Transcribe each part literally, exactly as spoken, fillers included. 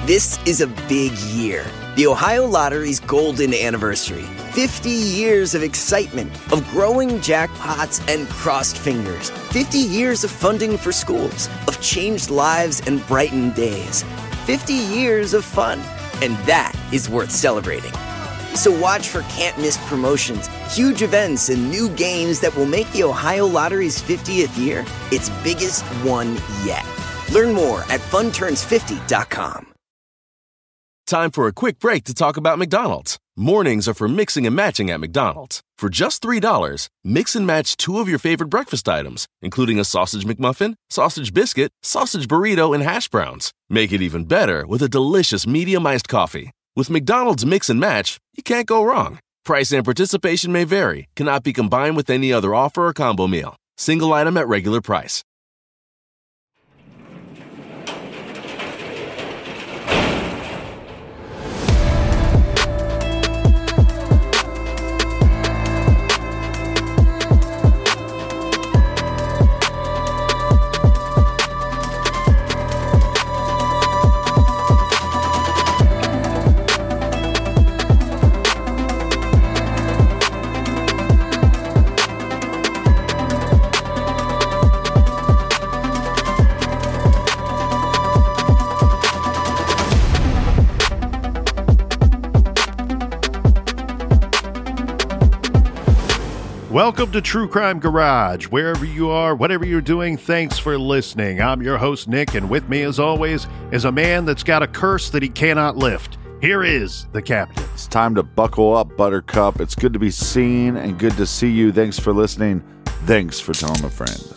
This is a big year. The Ohio Lottery's golden anniversary. fifty years of excitement, of growing jackpots and crossed fingers. fifty years of funding for schools, of changed lives and brightened days. fifty years of fun. And that is worth celebrating. So watch for can't-miss promotions, huge events, and new games that will make the Ohio Lottery's fiftieth year its biggest one yet. Learn more at fun turns fifty dot com. Time for a quick break to talk about McDonald's. Mornings are for mixing and matching at McDonald's. For just three dollars, mix and match two of your favorite breakfast items, including a sausage McMuffin, sausage biscuit, sausage burrito, and hash browns. Make it even better with a delicious medium iced coffee. With McDonald's Mix and Match, you can't go wrong. Price and participation may vary, cannot be combined with any other offer or combo meal. Single item at regular price. Welcome to True Crime Garage. Wherever you are, whatever you're doing, thanks for listening. I'm your host, Nick, and with me, as always, is a man that's got a curse that he cannot lift. Here is the captain. It's time to buckle up, Buttercup. It's good to be seen and good to see you. Thanks for listening. Thanks for telling a friend.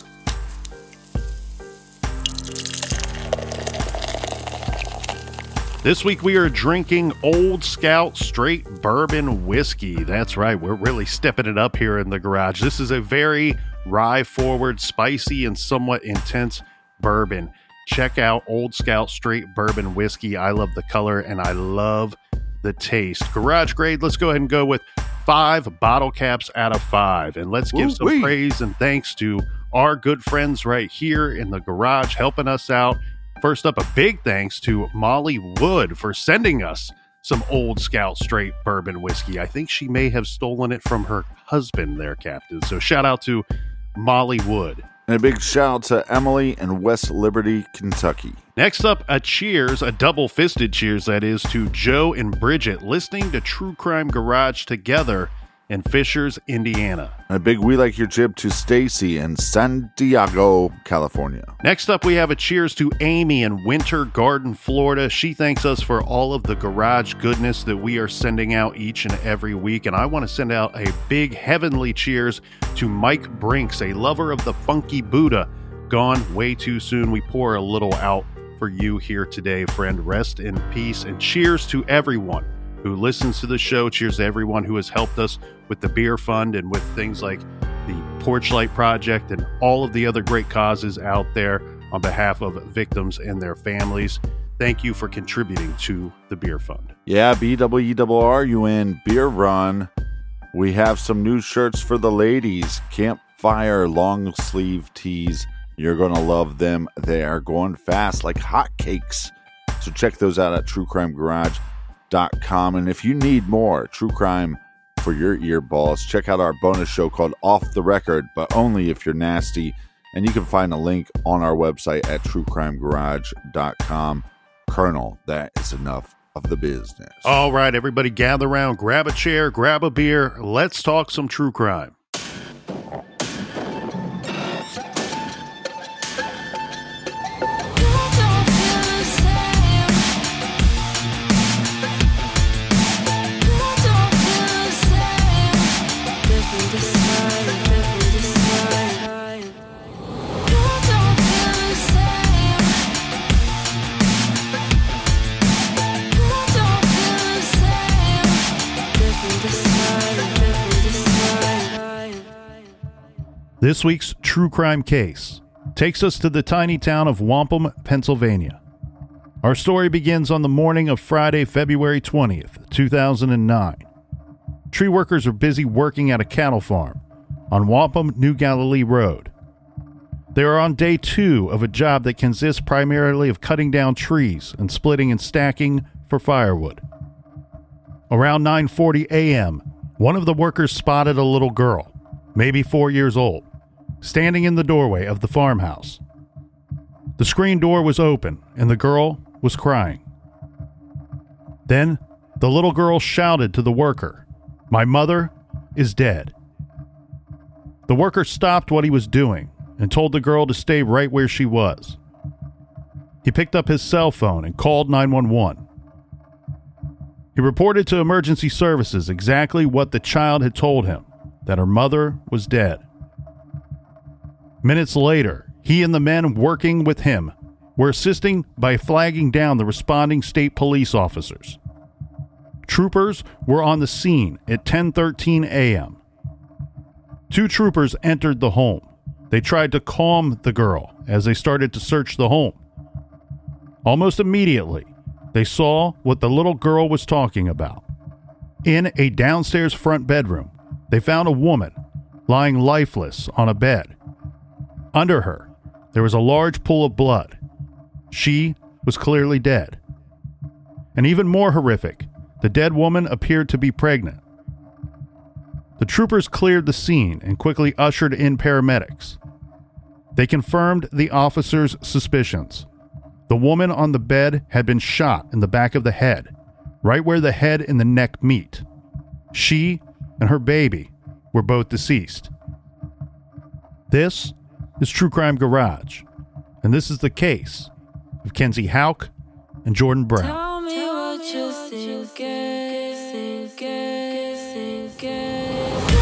This week we are drinking Old Scout Straight Bourbon Whiskey. That's right, we're really stepping it up here in the garage. This is a very rye-forward, spicy, and somewhat intense bourbon. Check out Old Scout Straight Bourbon Whiskey. I love the color and I love the taste. Garage grade, let's go ahead and go with five bottle caps out of five. And let's give Ooh, some wee. praise and thanks to our good friends right here in the garage helping us out. First up, a big thanks to Molly Wood for sending us some Old Scout Straight Bourbon Whiskey. I think she may have stolen it from her husband there, Captain. So shout out to Molly Wood. And a big shout out to Emily in West Liberty, Kentucky. Next up, a cheers, a double-fisted cheers, that is, to Joe and Bridget listening to True Crime Garage together in Fishers, Indiana. And a big we like your jib to Stacy in San Diego, California. Next up, we have a cheers to Amy in Winter Garden, Florida. She thanks us for all of the garage goodness that we are sending out each and every week. And I want to send out a big heavenly cheers to Mike Brinks, a lover of the Funky Buddha. Gone way too soon. We pour a little out for you here today, friend. Rest in peace. And cheers to everyone who listens to the show. Cheers to everyone who has helped us with the beer fund and with things like the Porch Light Project and all of the other great causes out there on behalf of victims and their families. Thank you for contributing to the beer fund. Yeah, B W E R R U N Beer Run. We have some new shirts for the ladies. Campfire long sleeve tees. You're going to love them. They are going fast like hotcakes. So check those out at true crime garage dot com. And if you need more true crime for your earballs, check out our bonus show called Off the Record, but only if you're nasty. And you can find a link on our website at true crime garage dot com. Colonel, that is enough of the business. All right, everybody gather around, grab a chair, grab a beer. Let's talk some true crime. This week's true crime case takes us to the tiny town of Wampum, Pennsylvania. Our story begins on the morning of Friday, February twentieth, two thousand nine. Tree workers are busy working at a cattle farm on Wampum New Galilee Road. They are on day two of a job that consists primarily of cutting down trees and splitting and stacking for firewood. Around nine forty a.m., one of the workers spotted a little girl, maybe four years old, standing in the doorway of the farmhouse. The screen door was open and the girl was crying. Then the little girl shouted to the worker, "My mother is dead." The worker stopped what he was doing and told the girl to stay right where she was. He picked up his cell phone and called nine one one. He reported to emergency services exactly what the child had told him, that her mother was dead. Minutes later, he and the men working with him were assisting by flagging down the responding state police officers. Troopers were on the scene at ten thirteen a.m. Two troopers entered the home. They tried to calm the girl as they started to search the home. Almost immediately, they saw what the little girl was talking about. In a downstairs front bedroom, they found a woman lying lifeless on a bed. Under her, there was a large pool of blood. She was clearly dead. And even more horrific, the dead woman appeared to be pregnant. The troopers cleared the scene and quickly ushered in paramedics. They confirmed the officers' suspicions. The woman on the bed had been shot in the back of the head, right where the head and the neck meet. She and her baby were both deceased. This is True Crime Garage, and this is the case of Kenzie Houck and Jordan Brown. Tell me what you think, think, think, think.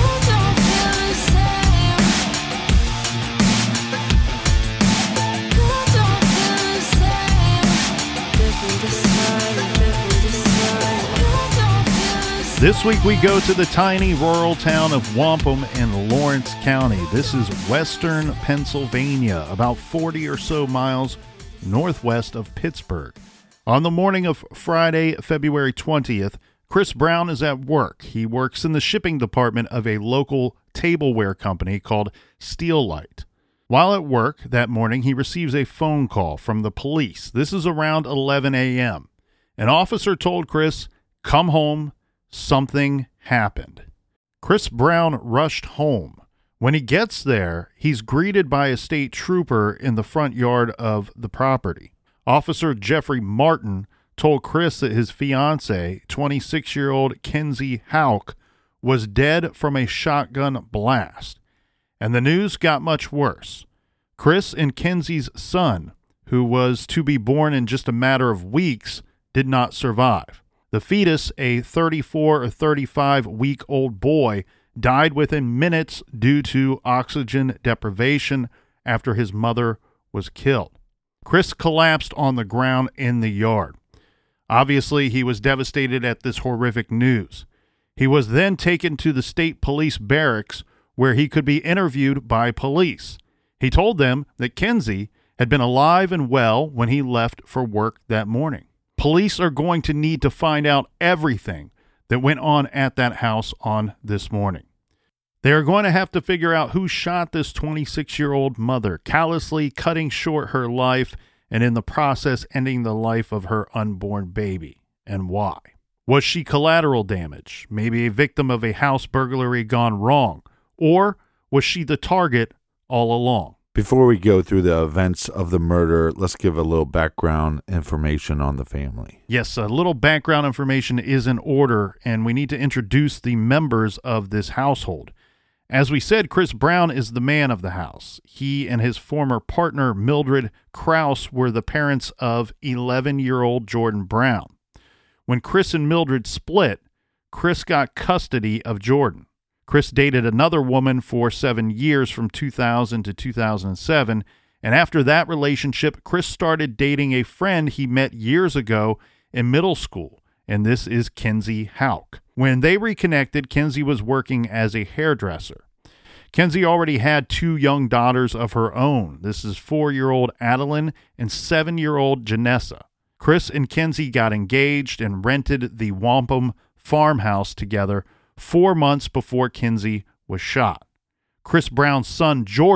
This week we go to the tiny rural town of Wampum in Lawrence County. This is western Pennsylvania, about forty or so miles northwest of Pittsburgh. On the morning of Friday, February twentieth, Chris Brown is at work. He works in the shipping department of a local tableware company called Steelite. While at work that morning, he receives a phone call from the police. This is around eleven a.m. An officer told Chris, "Come home. Something happened." Chris Brown rushed home. When he gets there, he's greeted by a state trooper in the front yard of the property. Officer Jeffrey Martin told Chris that his fiancée, twenty-six-year-old Kenzie Houck, was dead from a shotgun blast. And the news got much worse. Chris and Kenzie's son, who was to be born in just a matter of weeks, did not survive. The fetus, a thirty-four or thirty-five-week-old boy, died within minutes due to oxygen deprivation after his mother was killed. Chris collapsed on the ground in the yard. Obviously, he was devastated at this horrific news. He was then taken to the state police barracks where he could be interviewed by police. He told them that Kenzie had been alive and well when he left for work that morning. Police are going to need to find out everything that went on at that house on this morning. They are going to have to figure out who shot this twenty-six-year-old mother, callously cutting short her life and in the process ending the life of her unborn baby, and why. Was she collateral damage, maybe a victim of a house burglary gone wrong, or was she the target all along? Before we go through the events of the murder, let's give a little background information on the family. Yes, a little background information is in order, and we need to introduce the members of this household. As we said, Chris Brown is the man of the house. He and his former partner, Mildred Krause, were the parents of eleven-year-old Jordan Brown. When Chris and Mildred split, Chris got custody of Jordan. Chris dated another woman for seven years from two thousand to two thousand seven, and after that relationship, Chris started dating a friend he met years ago in middle school, and this is Kenzie Houck. When they reconnected, Kenzie was working as a hairdresser. Kenzie already had two young daughters of her own. This is four-year-old Adeline and seven-year-old Janessa. Chris and Kenzie got engaged and rented the Wampum farmhouse together four months before Kenzie was shot. Chris Brown's son, Jordan,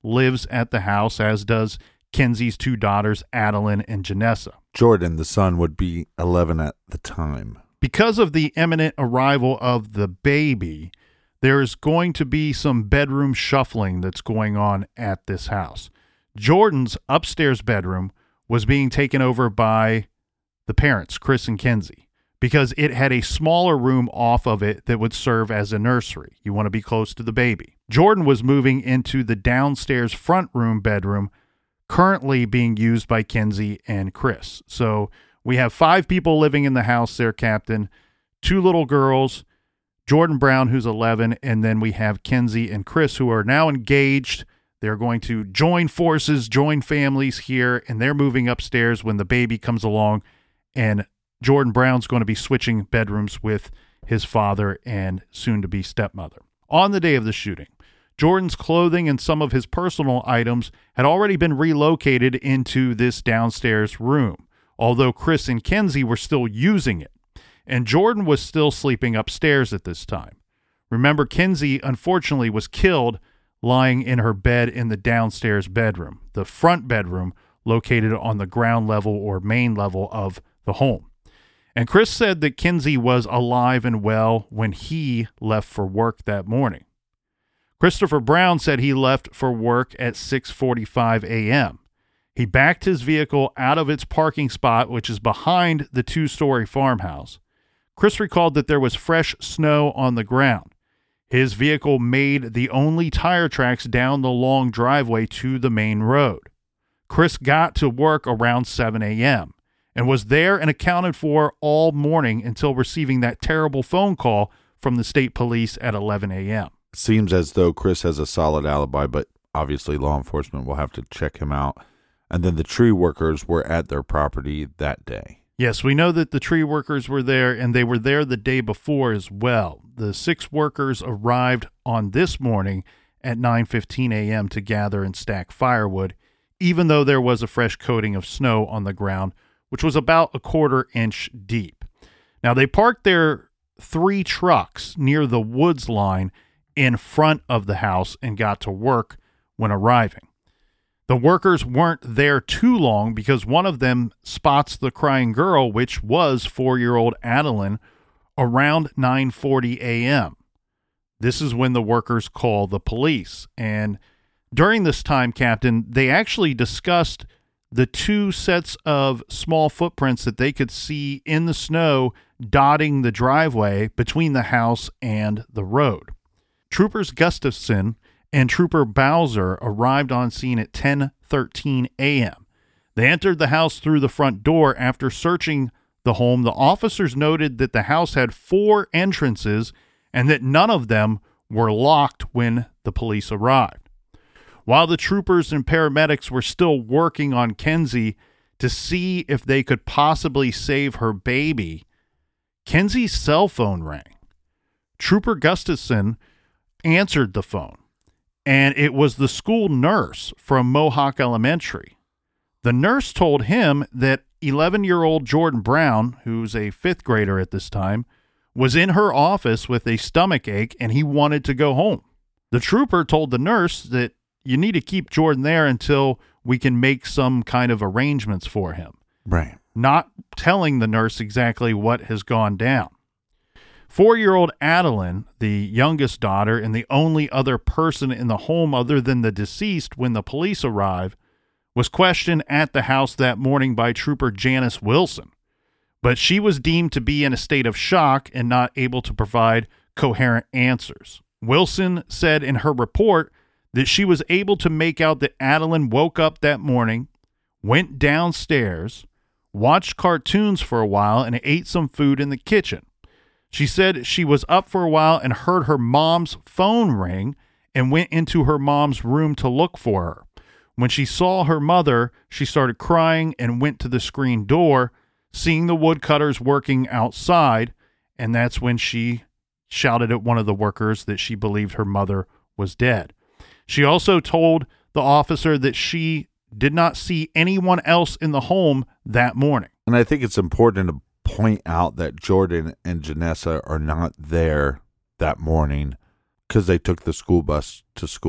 lives at the house, as does Kenzie's two daughters, Adeline and Janessa. Jordan, the son, would be eleven at the time. Because of the imminent arrival of the baby, there is going to be some bedroom shuffling that's going on at this house. Jordan's upstairs bedroom was being taken over by the parents, Chris and Kenzie, because it had a smaller room off of it that would serve as a nursery. You want to be close to the baby. Jordan was moving into the downstairs front room bedroom, currently being used by Kenzie and Chris. So we have five people living in the house there, Captain. Two little girls, Jordan Brown, who's eleven, and then we have Kenzie and Chris, who are now engaged. They're going to join forces, join families here, and they're moving upstairs when the baby comes along, and Jordan Brown's going to be switching bedrooms with his father and soon-to-be stepmother. On the day of the shooting, Jordan's clothing and some of his personal items had already been relocated into this downstairs room, although Chris and Kenzie were still using it, and Jordan was still sleeping upstairs at this time. Remember, Kenzie, unfortunately, was killed lying in her bed in the downstairs bedroom, the front bedroom located on the ground level or main level of the home. And Chris said that Kenzie was alive and well when he left for work that morning. Christopher Brown said he left for work at six forty-five a.m. He backed his vehicle out of its parking spot, which is behind the two-story farmhouse. Chris recalled that there was fresh snow on the ground. His vehicle made the only tire tracks down the long driveway to the main road. Chris got to work around seven a.m. and was there and accounted for all morning until receiving that terrible phone call from the state police at eleven a.m. Seems as though Chris has a solid alibi, but obviously law enforcement will have to check him out. And then the tree workers were at their property that day. Yes, we know that the tree workers were there, and they were there the day before as well. The six workers arrived on this morning at nine fifteen a.m. to gather and stack firewood, even though there was a fresh coating of snow on the ground, which was about a quarter inch deep. Now, they parked their three trucks near the woods line in front of the house and got to work when arriving. The workers weren't there too long because one of them spots the crying girl, which was four-year-old Adeline, around nine forty a.m. This is when the workers call the police. And during this time, Captain, they actually discussed the two sets of small footprints that they could see in the snow dotting the driveway between the house and the road. Troopers Gustafson and Trooper Bowser arrived on scene at ten thirteen a.m. They entered the house through the front door. After searching the home, the officers noted that the house had four entrances and that none of them were locked when the police arrived. While the troopers and paramedics were still working on Kenzie to see if they could possibly save her baby, Kenzie's cell phone rang. Trooper Gustafson answered the phone, and it was the school nurse from Mohawk Elementary. The nurse told him that eleven-year-old Jordan Brown, who's a fifth grader at this time, was in her office with a stomach ache and he wanted to go home. The trooper told the nurse that you need to keep Jordan there until we can make some kind of arrangements for him. Right. Not telling the nurse exactly what has gone down. Four-year-old Adeline, the youngest daughter and the only other person in the home other than the deceased when the police arrived, was questioned at the house that morning by Trooper Janice Wilson, but she was deemed to be in a state of shock and not able to provide coherent answers. Wilson said in her report that she was able to make out that Adeline woke up that morning, went downstairs, watched cartoons for a while, and ate some food in the kitchen. She said she was up for a while and heard her mom's phone ring and went into her mom's room to look for her. When she saw her mother, she started crying and went to the screen door, seeing the woodcutters working outside, and that's when she shouted at one of the workers that she believed her mother was dead. She also told the officer that she did not see anyone else in the home that morning. And I think it's important to point out that Jordan and Janessa are not there that morning because they took the school bus to school.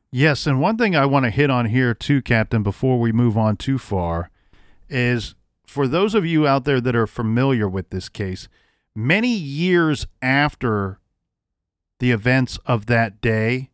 Yes, and one thing I want to hit on here too, Captain, before we move on too far, is for those of you out there that are familiar with this case, many years after the events of that day,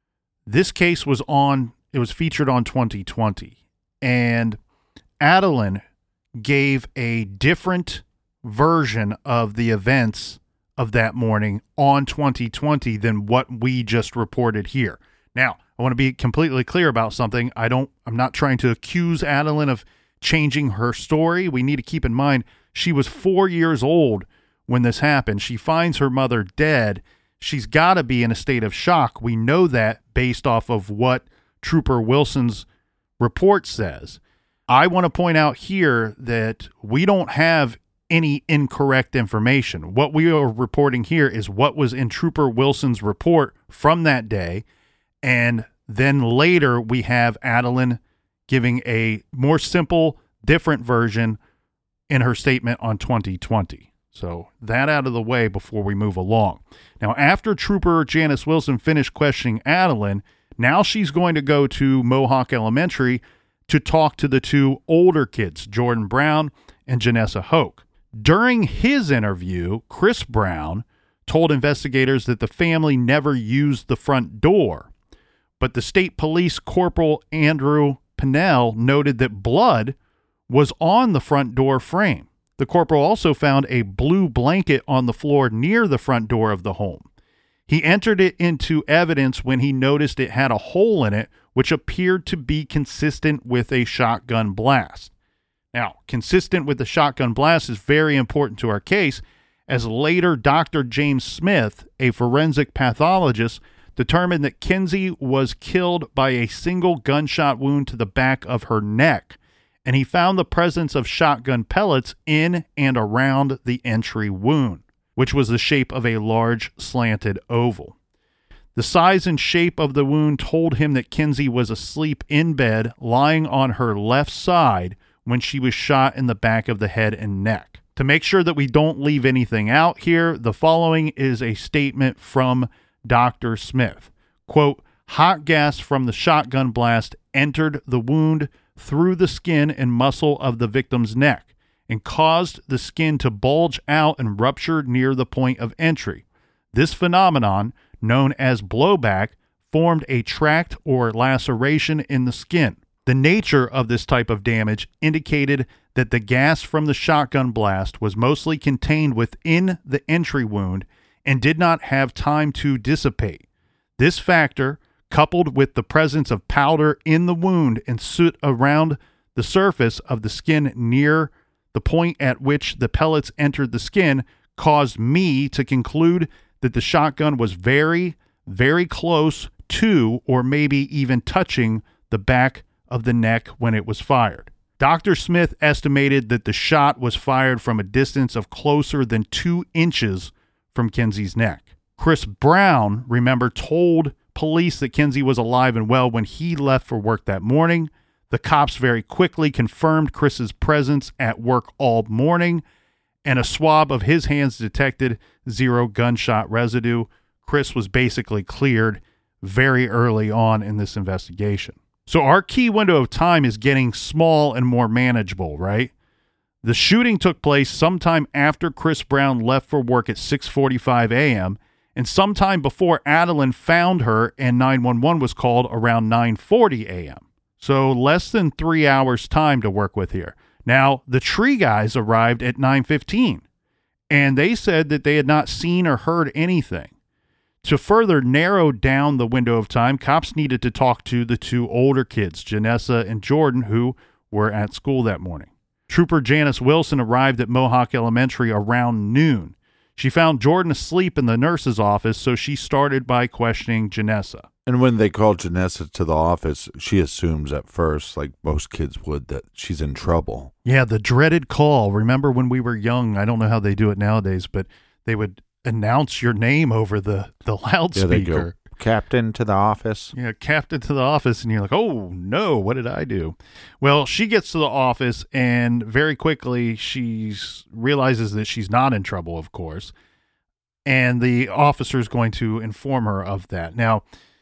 this case was on, it was featured on twenty twenty, and Adeline gave a different version of the events of that morning on twenty twenty than what we just reported here. Now, I want to be completely clear about something. I don't, I'm not trying to accuse Adeline of changing her story. We need to keep in mind she was four years old when this happened. She finds her mother dead. She's got to be in a state of shock. We know that based off of what Trooper Wilson's report says. I want to point out here that we don't have any incorrect information. What we are reporting here is what was in Trooper Wilson's report from that day, and then later we have Adeline giving a more simple, different version in her statement on twenty twenty. So that out of the way before we move along. Now, after Trooper Janice Wilson finished questioning Adeline, now she's going to go to Mohawk Elementary to talk to the two older kids, Jordan Brown and Janessa Hoke. During his interview, Chris Brown told investigators that the family never used the front door, but the state police corporal Andrew Pinnell noted that blood was on the front door frame. The corporal also found a blue blanket on the floor near the front door of the home. He entered it into evidence when he noticed it had a hole in it, which appeared to be consistent with a shotgun blast. Now, consistent with the shotgun blast is very important to our case, as later Doctor James Smith, a forensic pathologist, determined that Kinsey was killed by a single gunshot wound to the back of her neck, and he found the presence of shotgun pellets in and around the entry wound, which was the shape of a large slanted oval. The size and shape of the wound told him that Kinsey was asleep in bed, lying on her left side when she was shot in the back of the head and neck. To make sure that we don't leave anything out here, the following is a statement from Doctor Smith. Quote, "Hot gas from the shotgun blast entered the wound through the skin and muscle of the victim's neck and caused the skin to bulge out and rupture near the point of entry. This phenomenon, known as blowback, formed a tract or laceration in the skin. The nature of this type of damage indicated that the gas from the shotgun blast was mostly contained within the entry wound and did not have time to dissipate. This factor, coupled with the presence of powder in the wound and soot around the surface of the skin near the point at which the pellets entered the skin, caused me to conclude that the shotgun was very, very close to, or maybe even touching, the back of the neck when it was fired." Doctor Smith estimated that the shot was fired from a distance of closer than two inches from Kinsey's neck. Chris Brown, remember, told police that Kinsey was alive and well when he left for work that morning. The cops very quickly confirmed Chris's presence at work all morning, and a swab of his hands detected zero gunshot residue. Chris was basically cleared very early on in this investigation. So our key window of time is getting small and more manageable, right? The shooting took place sometime after Chris Brown left for work at six forty-five a.m., and sometime before Adeline found her and nine one one was called around nine forty a.m. So less than three hours time to work with here. Now, the tree guys arrived at nine fifteen, and they said that they had not seen or heard anything. To further narrow down the window of time, cops needed to talk to the two older kids, Janessa and Jordan, who were at school that morning. Trooper Janice Wilson arrived at Mohawk Elementary around noon. She found Jordan asleep in the nurse's office, so she started by questioning Janessa. And when they called Janessa to the office, she assumes at first, like most kids would, that she's in trouble. Yeah, the dreaded call. Remember when we were young? I don't know how they do it nowadays, but they would announce your name over the, the loudspeaker. Yeah, they go, "Captain to the office." Yeah, captain to the office, and you're like, oh, no, what did I do? Well, she gets to the office, and very quickly she realizes that she's not in trouble, of course, and the officer is going to inform her of that. Now,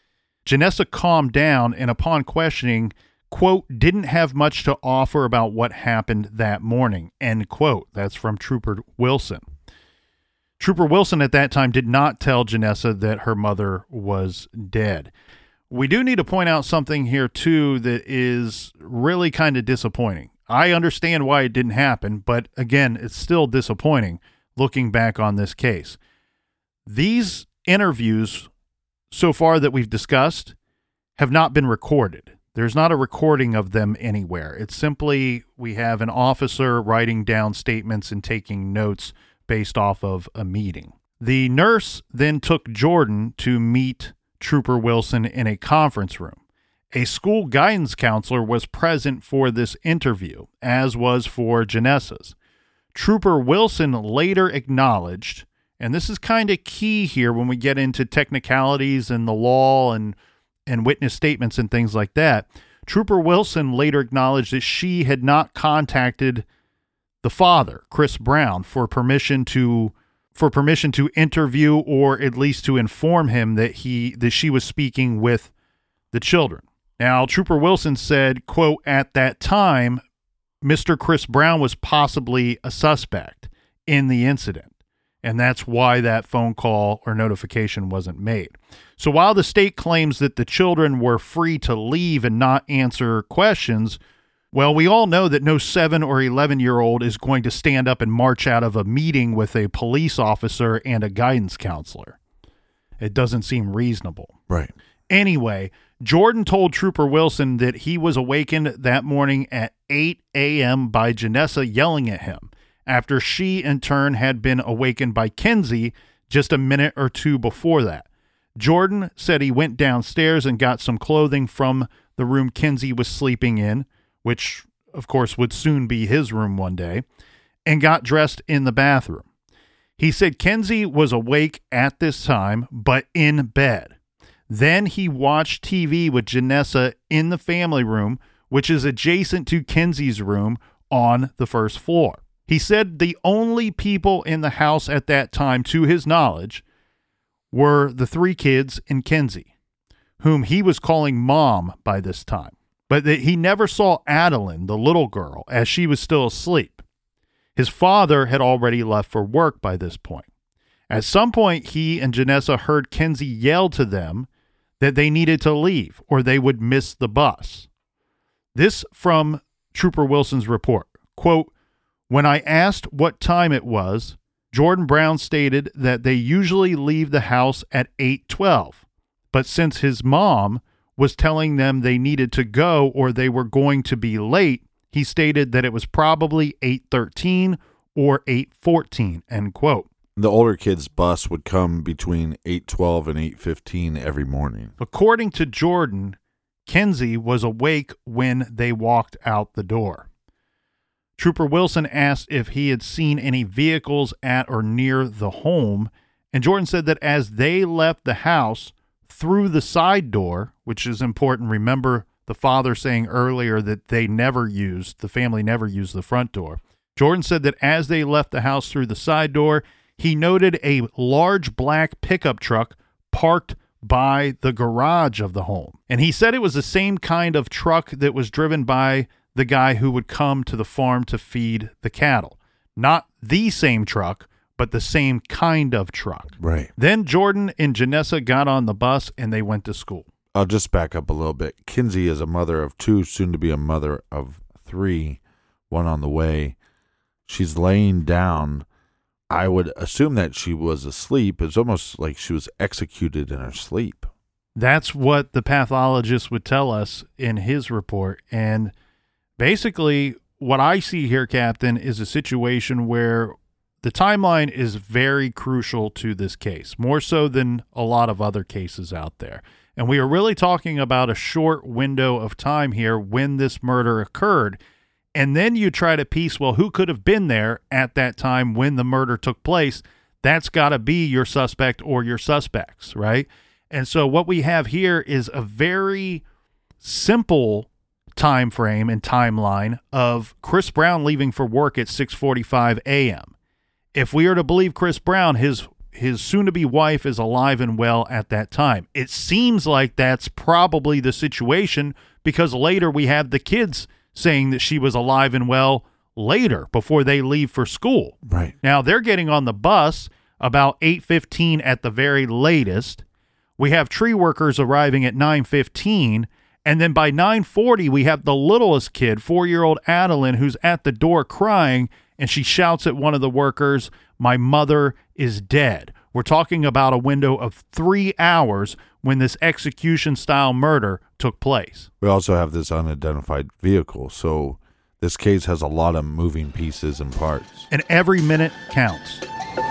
Janessa calmed down and upon questioning, quote, didn't have much to offer about what happened that morning, end quote. That's from Trooper Wilson. Trooper Wilson at that time did not tell Janessa that her mother was dead. We do need to point out something here, too, that is really kind of disappointing. I understand why it didn't happen, but again, it's still disappointing looking back on this case. These interviews so far that we've discussed have not been recorded. There's not a recording of them anywhere. It's simply we have an officer writing down statements and taking notes based off of a meeting. The nurse then took Jordan to meet Trooper Wilson in a conference room. A school guidance counselor was present for this interview, as was for Janessa's. Trooper Wilson later acknowledged, and this is kind of key here when we get into technicalities and the law and, and witness statements and things like that. Trooper Wilson later acknowledged that she had not contacted the father, Chris Brown, for permission to for permission to interview or at least to inform him that he that she was speaking with the children. Now, Trooper Wilson said, quote, at that time, Mister Chris Brown was possibly a suspect in the incident, and that's why that phone call or notification wasn't made. So while the state claims that the children were free to leave and not answer questions, well, we all know that no seven or eleven-year-old is going to stand up and march out of a meeting with a police officer and a guidance counselor. It doesn't seem reasonable. Right. Anyway, Jordan told Trooper Wilson that he was awakened that morning at eight a.m. by Janessa yelling at him, after she, in turn, had been awakened by Kenzie just a minute or two before that. Jordan said he went downstairs and got some clothing from the room Kenzie was sleeping in, which, of course, would soon be his room one day, and got dressed in the bathroom. He said Kenzie was awake at this time, but in bed. Then he watched T V with Janessa in the family room, which is adjacent to Kenzie's room on the first floor. He said the only people in the house at that time, to his knowledge, were the three kids and Kenzie, whom he was calling Mom by this time. But that he never saw Adeline, the little girl, as she was still asleep. His father had already left for work by this point. At some point, he and Janessa heard Kenzie yell to them that they needed to leave or they would miss the bus. This from Trooper Wilson's report. Quote, when I asked what time it was, Jordan Brown stated that they usually leave the house at eight twelve, but since his mom was telling them they needed to go or they were going to be late, he stated that it was probably eight thirteen or eight fourteen, end quote. The older kid's bus would come between eight twelve and eight fifteen every morning. According to Jordan, Kenzie was awake when they walked out the door. Trooper Wilson asked if he had seen any vehicles at or near the home, and Jordan said that as they left the house through the side door, which is important. Remember the father saying earlier that they never used, the family never used the front door. Jordan said that as they left the house through the side door, he noted a large black pickup truck parked by the garage of the home. And he said it was the same kind of truck that was driven by the guy who would come to the farm to feed the cattle. Not the same truck, but the same kind of truck. Right. Then Jordan and Janessa got on the bus and they went to school. I'll just back up a little bit. Kenzie is a mother of two, soon to be a mother of three, one on the way. She's laying down. I would assume that she was asleep. It's almost like she was executed in her sleep. That's what the pathologist would tell us in his report. And basically, what I see here, Captain, is a situation where the timeline is very crucial to this case, more so than a lot of other cases out there. And we are really talking about a short window of time here when this murder occurred. And then you try to piece, well, who could have been there at that time when the murder took place? That's got to be your suspect or your suspects, right? And so what we have here is a very simple time frame and timeline of Chris Brown leaving for work at six forty-five a.m. If we are to believe Chris Brown, his his soon-to-be wife is alive and well at that time. It seems like that's probably the situation because later we have the kids saying that she was alive and well later before they leave for school. Right. Now, they're getting on the bus about eight fifteen at the very latest. We have tree workers arriving at nine fifteen, and then by nine forty, we have the littlest kid, four-year-old Adeline, who's at the door crying, and she shouts at one of the workers, "My mother is dead." We're talking about a window of three hours when this execution-style murder took place. We also have this unidentified vehicle, so this case has a lot of moving pieces and parts. And every minute counts.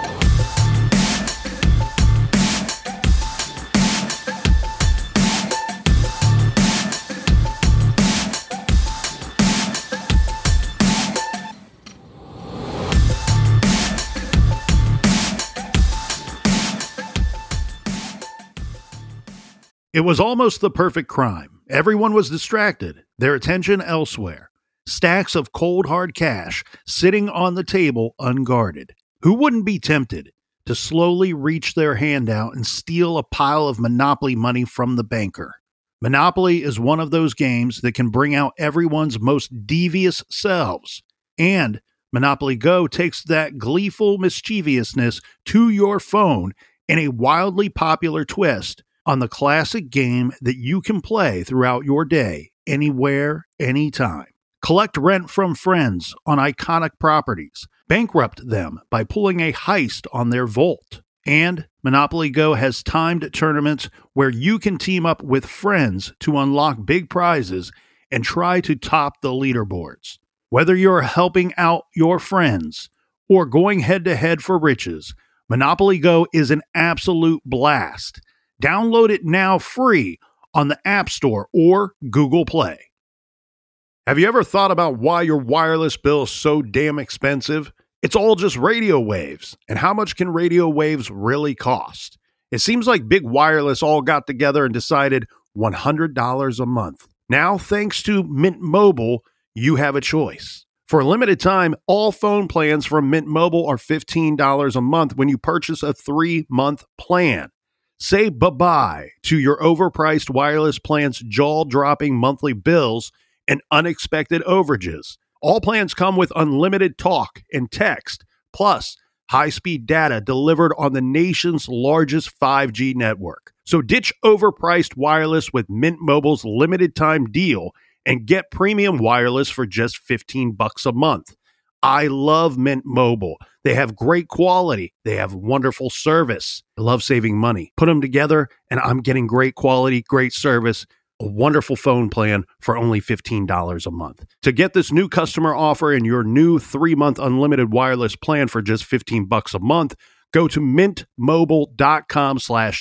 It was almost the perfect crime. Everyone was distracted, their attention elsewhere. Stacks of cold hard cash sitting on the table unguarded. Who wouldn't be tempted to slowly reach their hand out and steal a pile of Monopoly money from the banker? Monopoly is one of those games that can bring out everyone's most devious selves. And Monopoly Go takes that gleeful mischievousness to your phone in a wildly popular twist on the classic game that you can play throughout your day, anywhere, anytime. Collect rent from friends on iconic properties. Bankrupt them by pulling a heist on their vault. And Monopoly Go has timed tournaments where you can team up with friends to unlock big prizes and try to top the leaderboards. Whether you're helping out your friends or going head-to-head for riches, Monopoly Go is an absolute blast. Download it now free on the App Store or Google Play. Have you ever thought about why your wireless bill is so damn expensive? It's all just radio waves. And how much can radio waves really cost? It seems like Big Wireless all got together and decided one hundred dollars a month. Now, thanks to Mint Mobile, you have a choice. For a limited time, all phone plans from Mint Mobile are fifteen dollars a month when you purchase a three-month plan. Say bye-bye to your overpriced wireless plan's jaw-dropping monthly bills and unexpected overages. All plans come with unlimited talk and text, plus high-speed data delivered on the nation's largest five G network. So ditch overpriced wireless with Mint Mobile's limited-time deal and get premium wireless for just fifteen bucks a month. I love Mint Mobile. They have great quality. They have wonderful service. I love saving money. Put them together, and I'm getting great quality, great service, a wonderful phone plan for only fifteen dollars a month. To get this new customer offer and your new three-month unlimited wireless plan for just fifteen bucks a month, go to mintmobile.com slash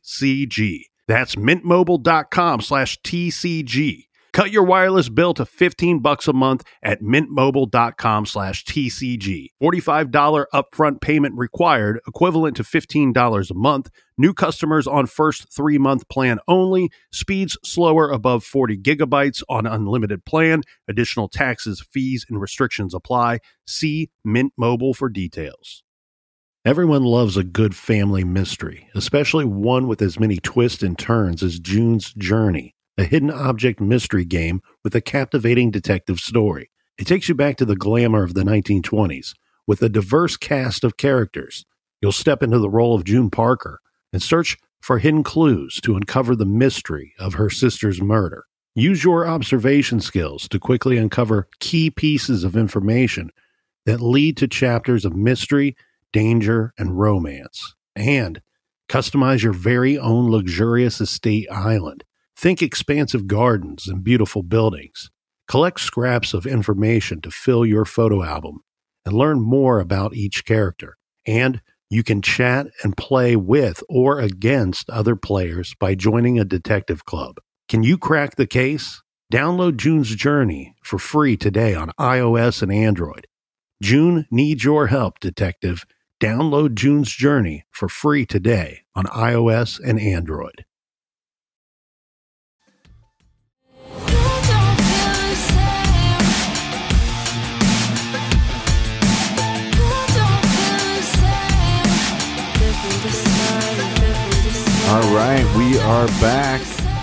TCG. That's mintmobile.com slash TCG. Cut your wireless bill to fifteen bucks a month at mintmobile.com slash TCG. forty-five dollars upfront payment required, equivalent to fifteen dollars a month. New customers on first three-month plan only. Speeds slower above forty gigabytes on unlimited plan. Additional taxes, fees, and restrictions apply. See Mint Mobile for details. Everyone loves a good family mystery, especially one with as many twists and turns as June's Journey, a hidden object mystery game with a captivating detective story. It takes you back to the glamour of the nineteen twenties with a diverse cast of characters. You'll step into the role of June Parker and search for hidden clues to uncover the mystery of her sister's murder. Use your observation skills to quickly uncover key pieces of information that lead to chapters of mystery, danger, and romance. And customize your very own luxurious estate island. Think expansive gardens and beautiful buildings. Collect scraps of information to fill your photo album and learn more about each character. And you can chat and play with or against other players by joining a detective club. Can you crack the case? Download June's Journey for free today on iOS and Android. June needs your help, detective. Download June's Journey for free today on iOS and Android. All right, we are back.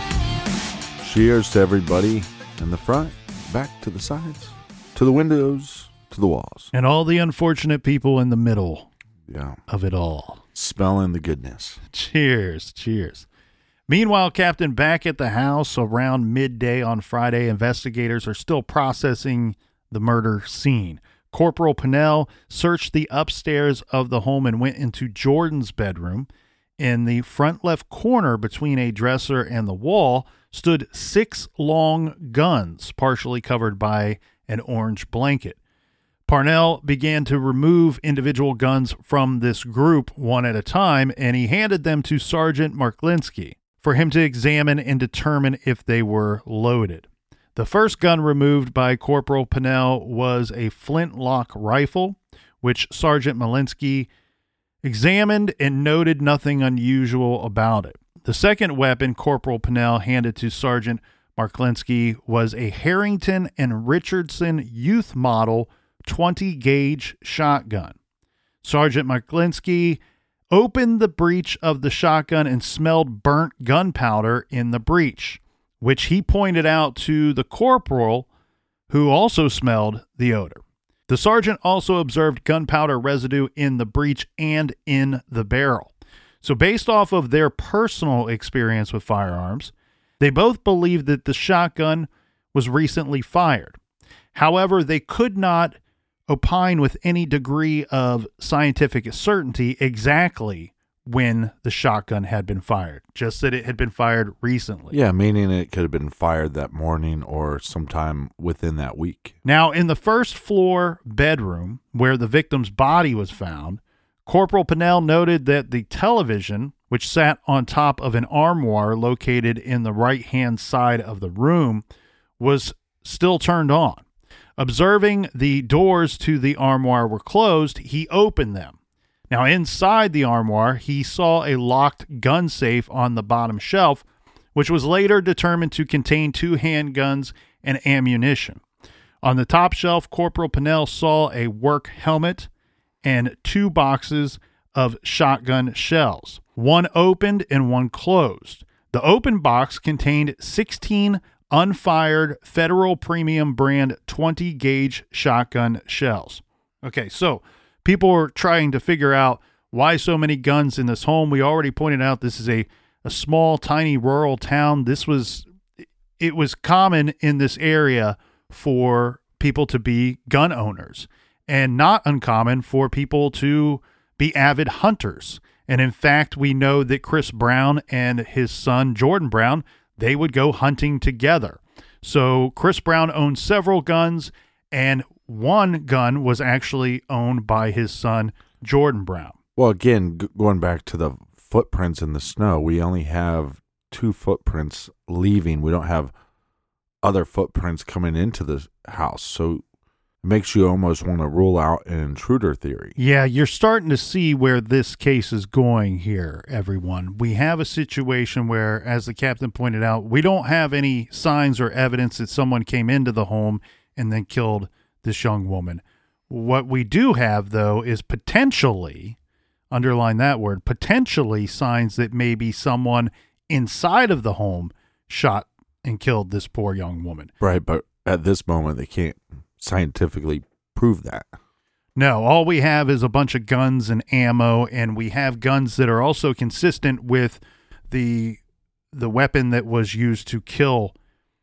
Cheers to everybody in the front, back to the sides, to the windows, to the walls. And all the unfortunate people in the middle Yeah. of it all. Smelling the goodness. Cheers, cheers. Meanwhile, Captain, back at the house around midday on Friday, investigators are still processing the murder scene. Corporal Pennell searched the upstairs of the home and went into Jordan's bedroom. In the front left corner between a dresser and the wall stood six long guns, partially covered by an orange blanket. Parnell began to remove individual guns from this group one at a time, and he handed them to Sergeant Marklinski for him to examine and determine if they were loaded. The first gun removed by Corporal Pennell was a flintlock rifle, which Sergeant Malinsky examined and noted nothing unusual about it. The second weapon Corporal Pennell handed to Sergeant Marklinski was a Harrington and Richardson youth model twenty gauge shotgun. Sergeant Marklinski opened the breech of the shotgun and smelled burnt gunpowder in the breech, which he pointed out to the corporal, who also smelled the odor. The sergeant also observed gunpowder residue in the breech and in the barrel. So based off of their personal experience with firearms, they both believed that the shotgun was recently fired. However, they could not opine with any degree of scientific certainty exactly when the shotgun had been fired, just that it had been fired recently. Yeah, meaning it could have been fired that morning or sometime within that week. Now, in the first floor bedroom where the victim's body was found, Corporal Pennell noted that the television, which sat on top of an armoire located in the right-hand side of the room, was still turned on. Observing the doors to the armoire were closed, he opened them. Now, inside the armoire, he saw a locked gun safe on the bottom shelf, which was later determined to contain two handguns and ammunition. On the top shelf, Corporal Pennell saw a work helmet and two boxes of shotgun shells, one opened and one closed. The open box contained sixteen unfired Federal Premium brand twenty gauge shotgun shells. Okay, so people are trying to figure out why so many guns in this home. We already pointed out this is a, a small, tiny rural town. This was, it was common in this area for people to be gun owners, and not uncommon for people to be avid hunters. And in fact, we know that Chris Brown and his son, Jordan Brown, they would go hunting together. So Chris Brown owned several guns, and one gun was actually owned by his son, Jordan Brown. Well, again, g- going back to the footprints in the snow, we only have two footprints leaving. We don't have other footprints coming into the house. So it makes you almost want to rule out an intruder theory. Yeah, you're starting to see where this case is going here, everyone. We have a situation where, as the captain pointed out, we don't have any signs or evidence that someone came into the home and then killed this young woman. What we do have, though, is potentially, underline that word, potentially signs that maybe someone inside of the home shot and killed this poor young woman. Right, but at this moment, they can't scientifically prove that. No, all we have is a bunch of guns and ammo, and we have guns that are also consistent with the the weapon that was used to kill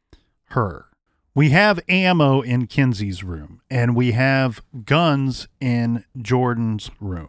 her. We have ammo in Kinsey's room, and we have guns in Jordan's room.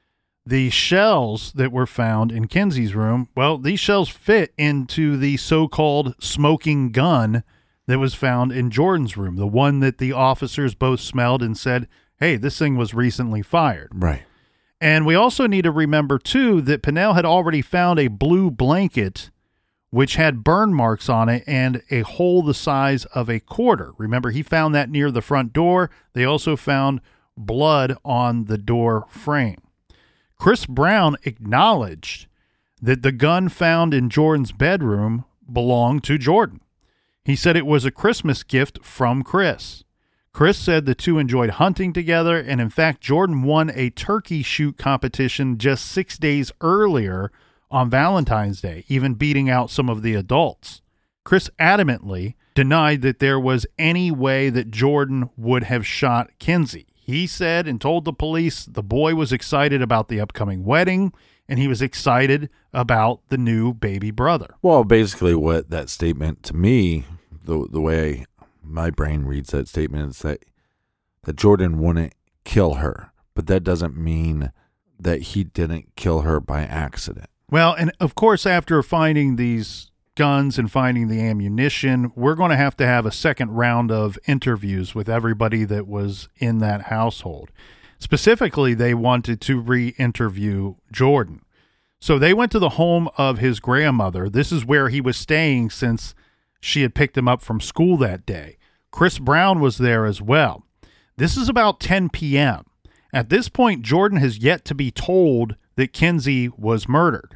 The shells that were found in Kinsey's room, well, these shells fit into the so-called smoking gun that was found in Jordan's room, the one that the officers both smelled and said, hey, this thing was recently fired. Right. And we also need to remember, too, that Pennell had already found a blue blanket which had burn marks on it and a hole the size of a quarter. Remember, he found that near the front door. They also found blood on the door frame. Chris Brown acknowledged that the gun found in Jordan's bedroom belonged to Jordan. He said it was a Christmas gift from Chris. Chris said the two enjoyed hunting together, and in fact, Jordan won a turkey shoot competition just six days earlier on Valentine's Day, even beating out some of the adults. Chris adamantly denied that there was any way that Jordan would have shot Kinsey. He said and told the police the boy was excited about the upcoming wedding, and he was excited about the new baby brother. Well, basically what that statement to me, the the way my brain reads that statement is that, that Jordan wouldn't kill her, but that doesn't mean that he didn't kill her by accident. Well, and of course, after finding these guns and finding the ammunition, we're going to have to have a second round of interviews with everybody that was in that household. Specifically, they wanted to re-interview Jordan. So they went to the home of his grandmother. This is where he was staying since she had picked him up from school that day. Chris Brown was there as well. This is about ten p.m. At this point, Jordan has yet to be told that Kinsey was murdered.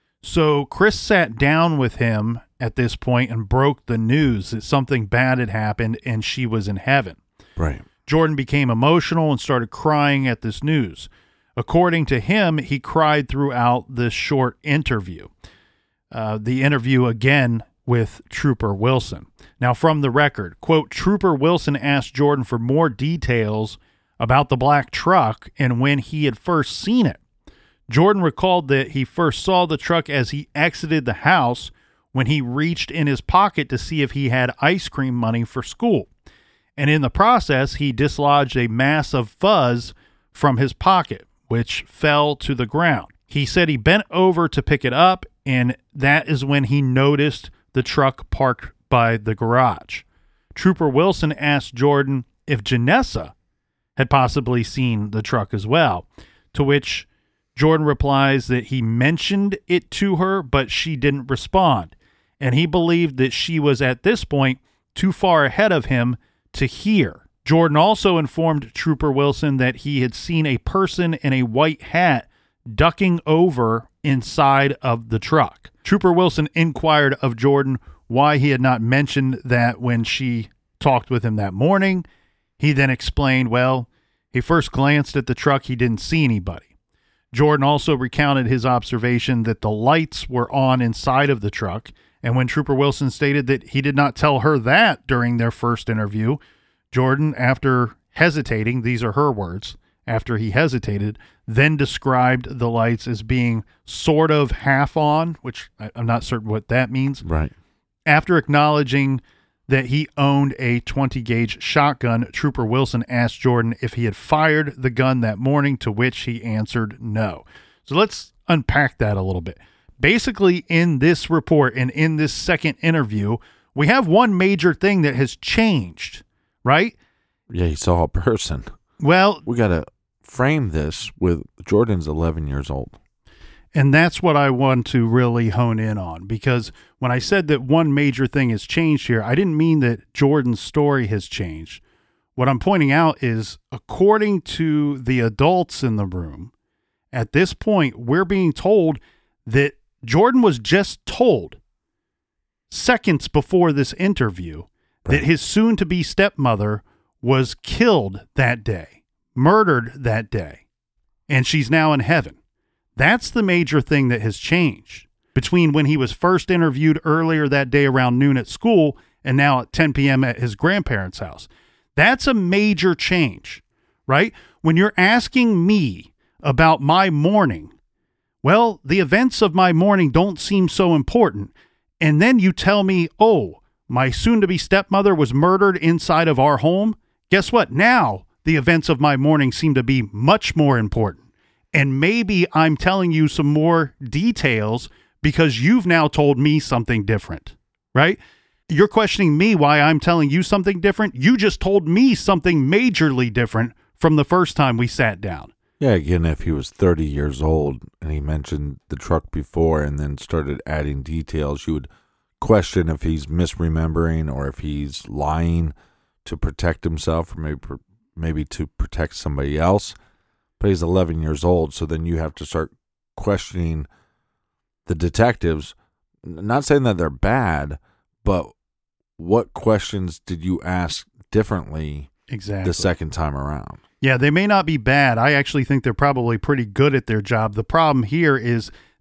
So Chris sat down with him at this point and broke the news that something bad had happened and she was in heaven. Right. Jordan became emotional and started crying at this news. According to him, he cried throughout this short interview. Uh, the interview again with Trooper Wilson. Now, from the record, quote, Trooper Wilson asked Jordan for more details about the black truck and when he had first seen it. Jordan recalled that he first saw the truck as he exited the house when he reached in his pocket to see if he had ice cream money for school. And in the process, he dislodged a mass of fuzz from his pocket, which fell to the ground. He said he bent over to pick it up, and that is when he noticed the truck parked by the garage. Trooper Wilson asked Jordan if Janessa had possibly seen the truck as well, to which Jordan replies that he mentioned it to her, but she didn't respond, and he believed that she was at this point too far ahead of him to hear. Jordan also informed Trooper Wilson that he had seen a person in a white hat ducking over inside of the truck. Trooper Wilson inquired of Jordan why he had not mentioned that when she talked with him that morning. He then explained, well, he first glanced at the truck, he didn't see anybody. Jordan also recounted his observation that the lights were on inside of the truck, and when Trooper Wilson stated that he did not tell her that during their first interview, Jordan, after hesitating, these are her words, after he hesitated, then described the lights as being sort of half on, which I'm not certain what that means. Right. After acknowledging that he owned a twenty gauge shotgun, Trooper Wilson asked Jordan if he had fired the gun that morning, to which he answered no. So let's unpack that a little bit. Basically, in this report and in this second interview, we have one major thing that has changed, right? Yeah, he saw a person. Well, we got to frame this with Jordan's eleven years old. And that's what I want to really hone in on, because when I said that one major thing has changed here, I didn't mean that Jordan's story has changed. What I'm pointing out is, according to the adults in the room, at this point, we're being told that Jordan was just told seconds before this interview Right. that his soon-to-be stepmother was killed that day, murdered that day, and she's now in heaven. That's the major thing that has changed between when he was first interviewed earlier that day around noon at school and now at ten p.m. at his grandparents' house. That's a major change, right? When you're asking me about my morning, well, the events of my morning don't seem so important. And then you tell me, oh, my soon-to-be stepmother was murdered inside of our home. Guess what? Now the events of my morning seem to be much more important. And maybe I'm telling you some more details because you've now told me something different, right? You're questioning me why I'm telling you something different. You just told me something majorly different from the first time we sat down. Yeah, again, if he was thirty years old and he mentioned the truck before and then started adding details, you would question if he's misremembering or if he's lying to protect himself or maybe, maybe to protect somebody else. But he's eleven years old, so then you have to start questioning the detectives. Not saying that they're bad, but what questions did you ask differently exactly the second time around? Yeah, they may not be bad. I actually think they're probably pretty good at their job. The problem here is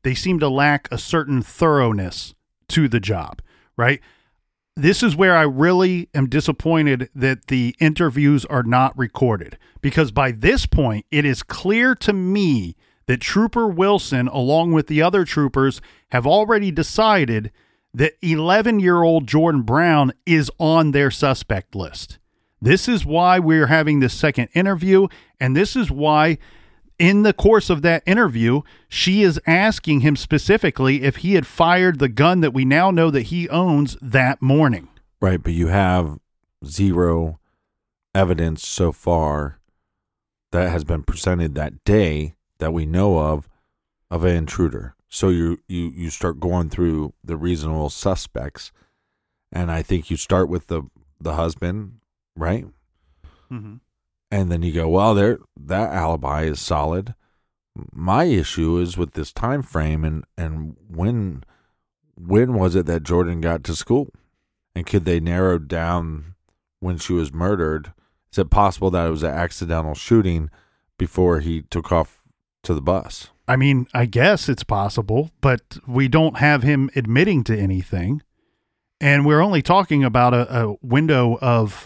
they seem to lack a certain thoroughness to the job, right? This is where I really am disappointed that the interviews are not recorded, because by this point, it is clear to me that Trooper Wilson, along with the other troopers, have already decided that eleven-year-old Jordan Brown is on their suspect list. This is why we're having this second interview, and this is why in the course of that interview, she is asking him specifically if he had fired the gun that we now know that he owns that morning. Right, but you have zero evidence so far that has been presented that day that we know of, of an intruder. So you, you, you start going through the reasonable suspects, and I think you start with the, the husband, right? Mm-hmm. And then you go, well, there that alibi is solid. My issue is with this time frame, and, and when when was it that Jordan got to school? And could they narrow down when she was murdered? Is it possible that it was an accidental shooting before he took off to the bus? I mean, I guess it's possible, but we don't have him admitting to anything. And we're only talking about a, a window of,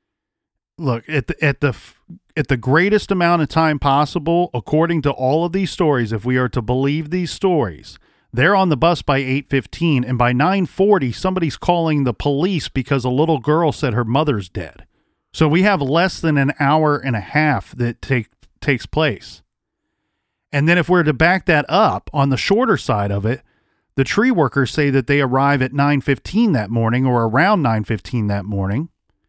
look, at the, at the at the greatest amount of time possible, according to all of these stories, if we are to believe these stories, they're on the bus by eight fifteen, and by nine forty, somebody's calling the police because a little girl said her mother's dead. So we have less than an hour and a half that take takes place. And then if we're to back that up on the shorter side of it, the tree workers say that they arrive at nine fifteen that morning or around nine fifteen that morning,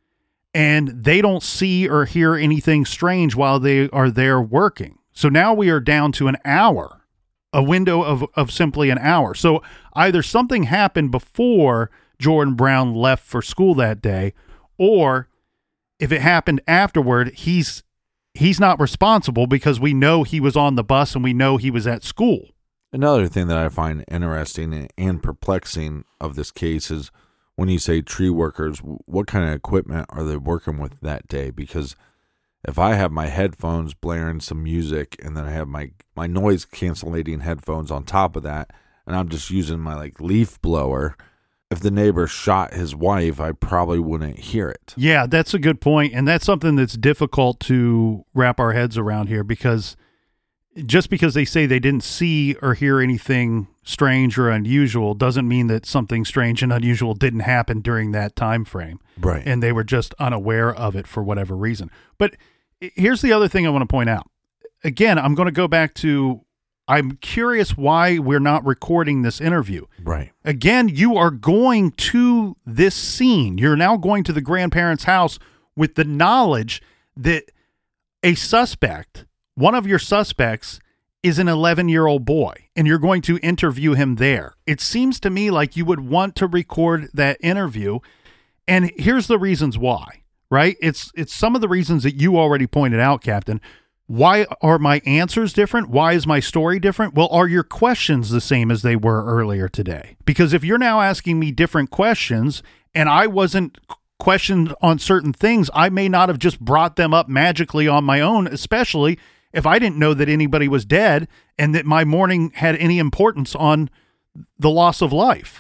and they don't see or hear anything strange while they are there working. So now we are down to an hour, a window of, of simply an hour. So either something happened before Jordan Brown left for school that day, or if it happened afterward, he's he's not responsible because we know he was on the bus and we know he was at school. Another thing that I find interesting and perplexing of this case is when you say tree workers, what kind of equipment are they working with that day? Because if I have my headphones blaring some music and then I have my, my noise cancellating headphones on top of that, and I'm just using my like leaf blower, if the neighbor shot his wife, I probably wouldn't hear it. Yeah, that's a good point. And that's something that's difficult to wrap our heads around here, because just because they say they didn't see or hear anything strange or unusual doesn't mean that something strange and unusual didn't happen during that time frame. Right. And they were just unaware of it for whatever reason. But here's the other thing I want to point out. Again, I'm going to go back to, I'm curious why we're not recording this interview. Right. Again, you are going to this scene. You're now going to the grandparents' house with the knowledge that a suspect, one of your suspects, is an eleven-year-old boy, and you're going to interview him there. It seems to me like you would want to record that interview, and here's the reasons why, right? It's it's some of the reasons that you already pointed out, Captain. Why are my answers different? Why is my story different? Well, are your questions the same as they were earlier today? Because if you're now asking me different questions and I wasn't questioned on certain things, I may not have just brought them up magically on my own, especially if I didn't know that anybody was dead and that my morning had any importance on the loss of life.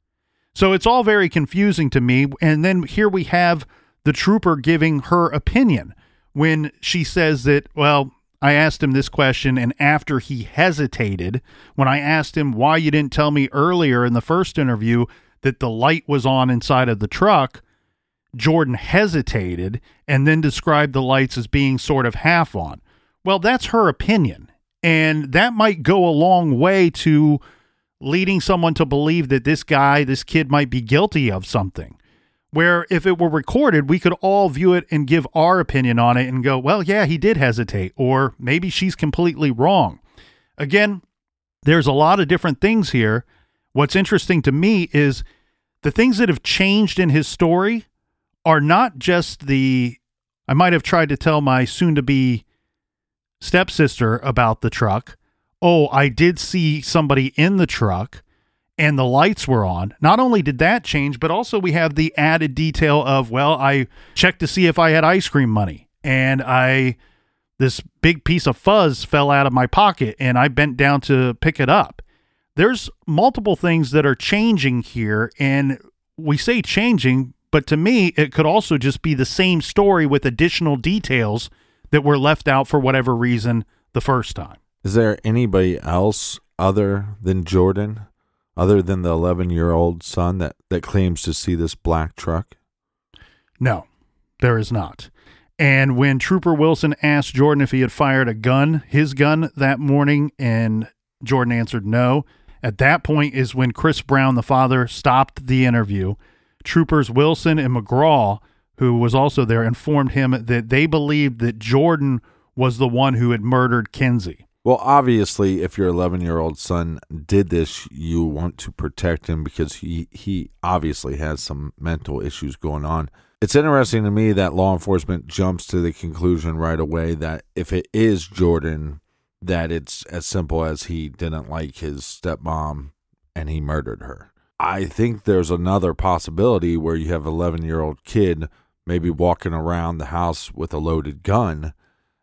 So it's all very confusing to me. And then here we have the trooper giving her opinion when she says that, well, I asked him this question, and after he hesitated, when I asked him why you didn't tell me earlier in the first interview that the light was on inside of the truck, Jordan hesitated and then described the lights as being sort of half on. Well, that's her opinion, and that might go a long way to leading someone to believe that this guy, this kid might be guilty of something. Where if it were recorded, we could all view it and give our opinion on it and go, well, yeah, he did hesitate, or maybe she's completely wrong. Again, there's a lot of different things here. What's interesting to me is the things that have changed in his story are not just the, I might have tried to tell my soon-to-be stepsister about the truck. Oh, I did see somebody in the truck and the lights were on. Not only did that change, but also we have the added detail of, well, I checked to see if I had ice cream money, and I, this big piece of fuzz fell out of my pocket and I bent down to pick it up. there's multiple things that are changing here, and we say changing, but to me, it could also just be the same story with additional details that were left out for whatever reason the first time. Is there anybody else other than Jordan, other than the eleven-year-old son that, that claims to see this black truck? No, there is not. And when Trooper Wilson asked Jordan if he had fired a gun, his gun that morning, and Jordan answered no, at that point is when Chris Brown, the father, stopped the interview. Troopers Wilson and McGraw, who was also there, informed him that they believed that Jordan was the one who had murdered Kinsey. Well, obviously, if your eleven-year-old son did this, you want to protect him because he, he obviously has some mental issues going on. It's interesting to me that law enforcement jumps to the conclusion right away that if it is Jordan, that it's as simple as he didn't like his stepmom and he murdered her. I think there's another possibility where you have an eleven-year-old kid maybe walking around the house with a loaded gun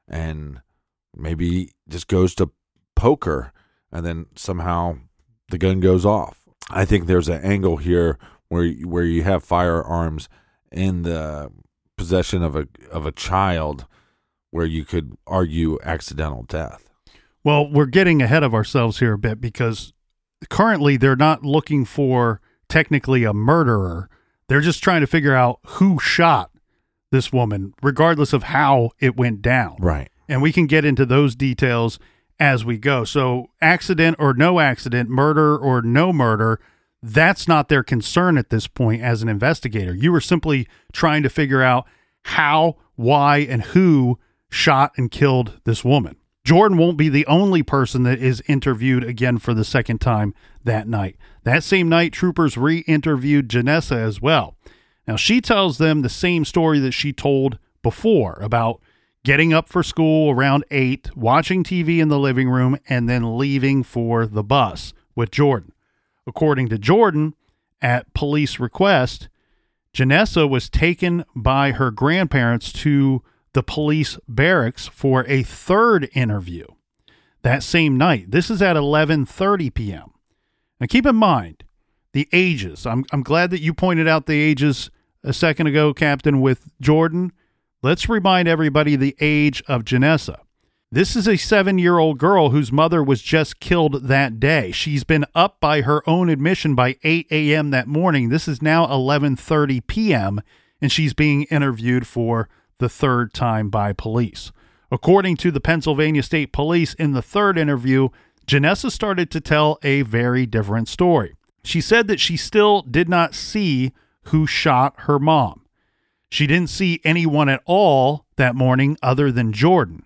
and maybe just goes to poker and then somehow the gun goes off. I think there's an angle here where where you have firearms in the possession of a of a child where you could argue accidental death. Well, we're getting ahead of ourselves here a bit because currently they're not looking for technically a murderer. They're just trying to figure out who shot this woman, regardless of how it went down. Right. And we can get into those details as we go. So accident or no accident, murder or no murder, that's not their concern at this point as an investigator. You were simply trying to figure out how, why, and who shot and killed this woman. Jordan won't be the only person that is interviewed again for the second time that night. That same night, troopers re-interviewed Janessa as well. Now, she tells them the same story that she told before about getting up for school around eight, watching T V in the living room, and then leaving for the bus with Jordan. According to Jordan, at police request, Janessa was taken by her grandparents to the police barracks for a third interview that same night. This is at eleven thirty p.m. Now, keep in mind the ages. I'm I'm glad that you pointed out the ages a second ago, Captain, with Jordan. Let's remind everybody the age of Janessa. This is a seven-year-old girl whose mother was just killed that day. She's been up by her own admission by eight a.m. that morning. This is now eleven thirty p.m., and she's being interviewed for the third time by police. According to the Pennsylvania State Police, in the third interview, Janessa started to tell a very different story. She said that she still did not see who shot her mom. She didn't see anyone at all that morning other than Jordan.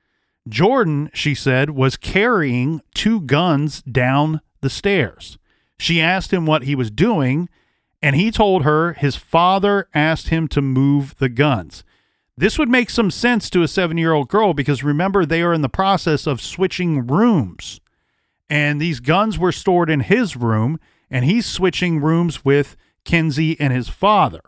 Jordan, she said, was carrying two guns down the stairs. She asked him what he was doing, and he told her his father asked him to move the guns. This would make some sense to a seven-year-old girl because remember, they are in the process of switching rooms. And these guns were stored in his room, and he's switching rooms with Kinsey and his father.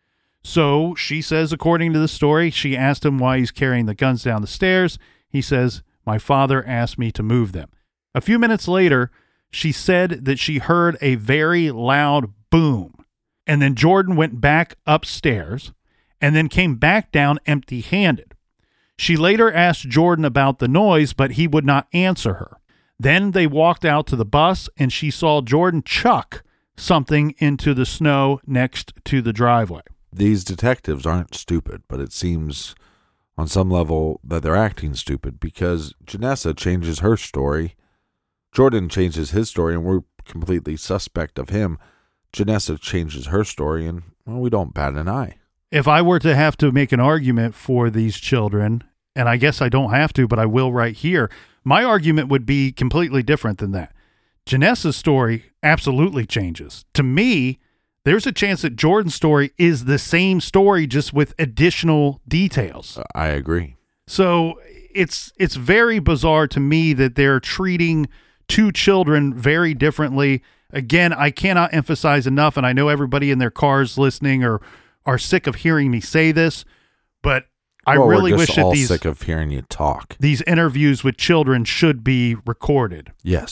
So she says, according to the story, she asked him why he's carrying the guns down the stairs. He says, my father asked me to move them. A few minutes later, she said that she heard a very loud boom. And then Jordan went back upstairs and then came back down empty-handed. She later asked Jordan about the noise, but he would not answer her. Then they walked out to the bus, and she saw Jordan chuck something into the snow next to the driveway. These detectives aren't stupid, but it seems on some level that they're acting stupid because Janessa changes her story. Jordan changes his story, and we're completely suspect of him. Janessa changes her story, and, well, we don't bat an eye. If I were to have to make an argument for these children, and I guess I don't have to, but I will right here, my argument would be completely different than that. Janessa's story absolutely changes. To me, there's a chance that Jordan's story is the same story, just with additional details. I agree. So it's it's very bizarre to me that they're treating two children very differently. Again, I cannot emphasize enough, and I know everybody in their cars listening or are sick of hearing me say this, but I well, really we're wish just that all these sick of hearing you talk. These interviews with children should be recorded. Yes.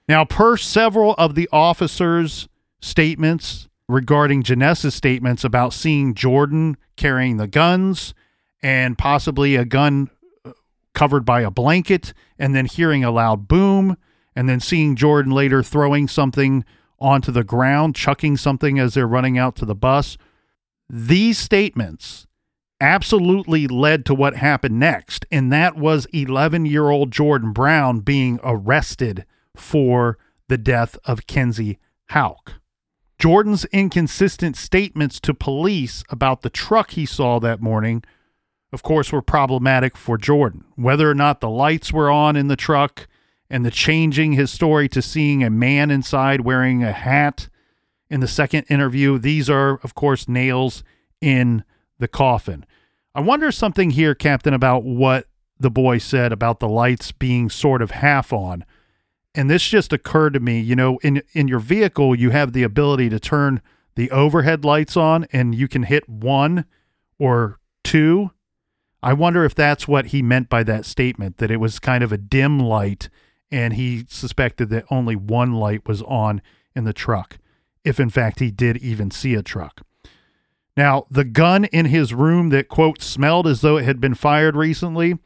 Now, per several of the officers' statements regarding Janessa's statements about seeing Jordan carrying the guns and possibly a gun covered by a blanket, and then hearing a loud boom, and then seeing Jordan later throwing something onto the ground, chucking something as they're running out to the bus. These statements absolutely led to what happened next, and that was eleven-year-old Jordan Brown being arrested for the death of Kenzie Houck. Jordan's inconsistent statements to police about the truck he saw that morning, of course, were problematic for Jordan. Whether or not the lights were on in the truck and the changing his story to seeing a man inside wearing a hat in the second interview, these are, of course, nails in the coffin. I wonder something here, Captain, about what the boy said about the lights being sort of half on. And this just occurred to me, you know, in, in your vehicle, you have the ability to turn the overhead lights on and you can hit one or two. I wonder if that's what he meant by that statement, that it was kind of a dim light and he suspected that only one light was on in the truck, if in fact he did even see a truck. Now, the gun in his room that, quote, smelled as though it had been fired recently,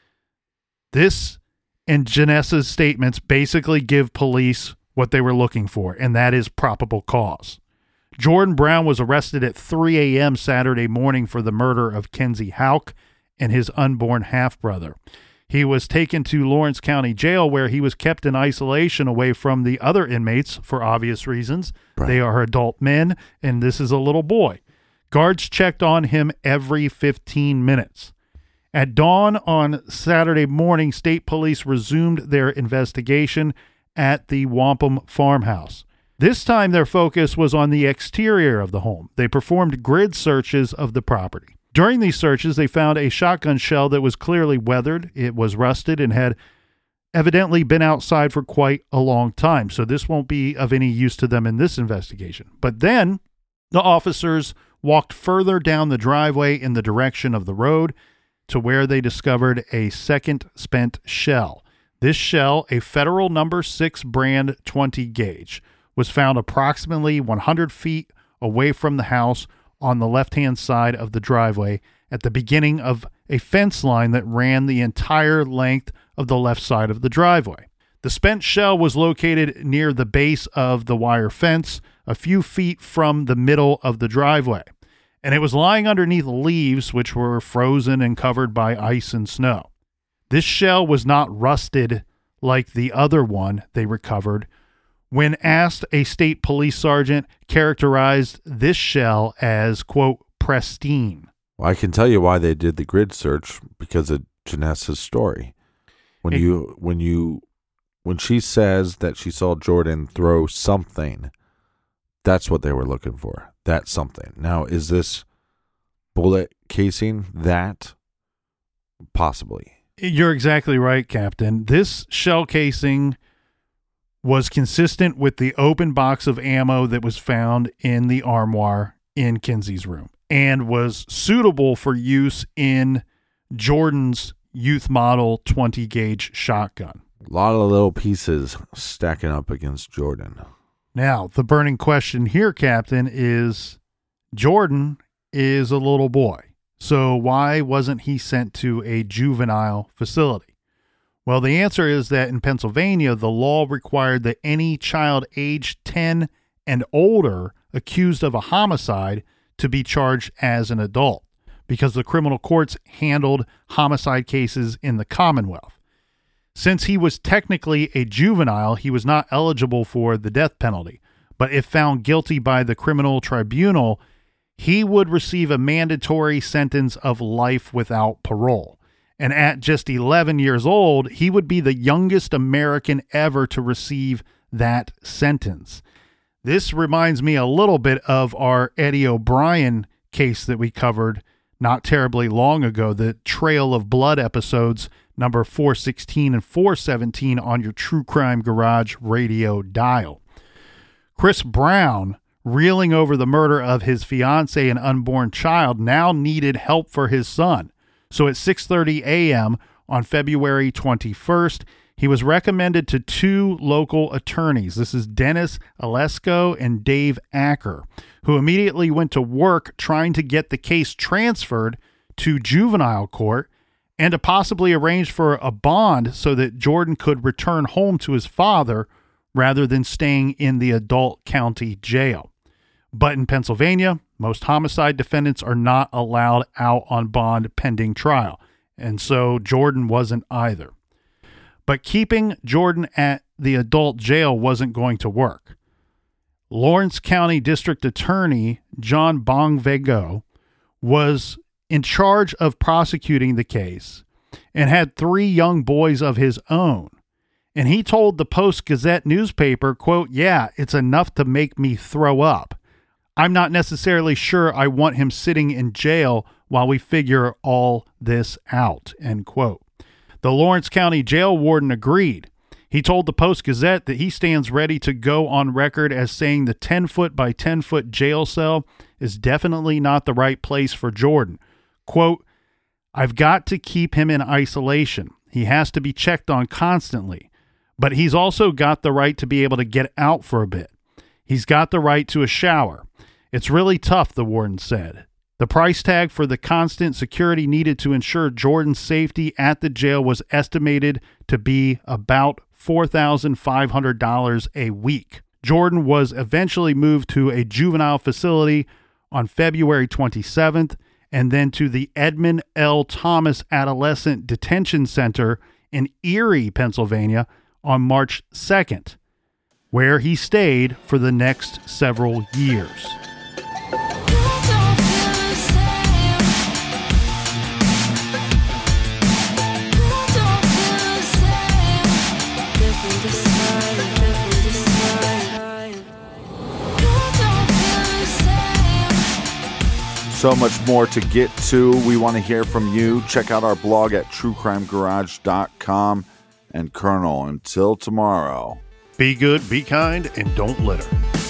this and Janessa's statements basically give police what they were looking for, and that is probable cause. Jordan Brown was arrested at three a.m. Saturday morning for the murder of Kenzie Houck and his unborn half-brother. He was taken to Lawrence County Jail, where he was kept in isolation away from the other inmates for obvious reasons. Right. They are adult men, and this is a little boy. Guards checked on him every fifteen minutes. At dawn on Saturday morning, state police resumed their investigation at the Wampum farmhouse. This time, their focus was on the exterior of the home. They performed grid searches of the property. During these searches, they found a shotgun shell that was clearly weathered. It was rusted and had evidently been outside for quite a long time, so this won't be of any use to them in this investigation. But then the officers walked further down the driveway in the direction of the road to where they discovered a second spent shell. This shell, a Federal number six brand twenty gauge, was found approximately one hundred feet away from the house on the left-hand side of the driveway at the beginning of a fence line that ran the entire length of the left side of the driveway. The spent shell was located near the base of the wire fence, a few feet from the middle of the driveway, and it was lying underneath leaves which were frozen and covered by ice and snow. This shell was not rusted like the other one they recovered. When asked, a state police sergeant characterized this shell as, quote, pristine. Well, I can tell you why they did the grid search, because of Janessa's story. When it, you when you when she says that she saw Jordan throw something, that's what they were looking for. That something. Now, is this bullet casing that? Possibly. You're exactly right, Captain. This shell casing was consistent with the open box of ammo that was found in the armoire in Kenzie's room and was suitable for use in Jordan's youth model twenty gauge shotgun. A lot of little pieces stacking up against Jordan. Now, the burning question here, Captain, is Jordan is a little boy. So why wasn't he sent to a juvenile facility? Well, the answer is that in Pennsylvania, the law required that any child aged ten and older accused of a homicide to be charged as an adult, because the criminal courts handled homicide cases in the Commonwealth. Since he was technically a juvenile, he was not eligible for the death penalty. But if found guilty by the criminal tribunal, he would receive a mandatory sentence of life without parole. And at just eleven years old, he would be the youngest American ever to receive that sentence. This reminds me a little bit of our Eddie O'Brien case that we covered not terribly long ago, the Trail of Blood episodes, number four sixteen and four seventeen on your True Crime Garage radio dial. Chris Brown, reeling over the murder of his fiancée and unborn child, now needed help for his son. So at six thirty a.m. on February twenty-first, He was recommended to two local attorneys. This is Dennis Alesko and Dave Acker, who immediately went to work trying to get the case transferred to juvenile court and to possibly arrange for a bond so that Jordan could return home to his father rather than staying in the adult county jail. But in Pennsylvania, most homicide defendants are not allowed out on bond pending trial, and so Jordan wasn't either. But keeping Jordan at the adult jail wasn't going to work. Lawrence County District Attorney John Bongvego was in charge of prosecuting the case and had three young boys of his own. And he told the Post-Gazette newspaper, quote, "Yeah, it's enough to make me throw up. I'm not necessarily sure I want him sitting in jail while we figure all this out," end quote. The Lawrence County jail warden agreed. He told the Post-Gazette that he stands ready to go on record as saying the ten-foot by ten-foot jail cell is definitely not the right place for Jordan. Quote, "I've got to keep him in isolation. He has to be checked on constantly. But he's also got the right to be able to get out for a bit. He's got the right to a shower. It's really tough," the warden said. The price tag for the constant security needed to ensure Jordan's safety at the jail was estimated to be about four thousand five hundred dollars a week. Jordan was eventually moved to a juvenile facility on February twenty-seventh and then to the Edmund L. Thomas Adolescent Detention Center in Erie, Pennsylvania on March second, where he stayed for the next several years. So much more to get to. We want to hear from you. Check out our blog at true crime garage dot com. And Colonel, until tomorrow, be good, be kind, and don't litter.